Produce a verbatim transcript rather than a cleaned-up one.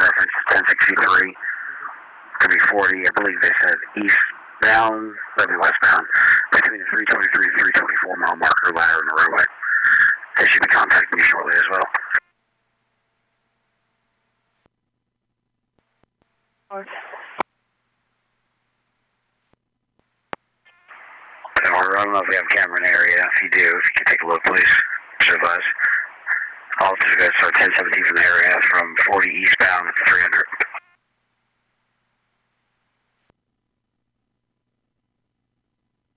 reference ten sixty-three, going to be forty, I believe they said eastbound, that'd be westbound, between the three twenty-three and three twenty-four mile marker ladder in the roadway. They should be contacting you shortly as well. Or Or I don't know if we have a camera in the area. If you do, if you can take a look, please. Should advise. Officers are going to start ten seventeen from the area from forty eastbound at three hundred.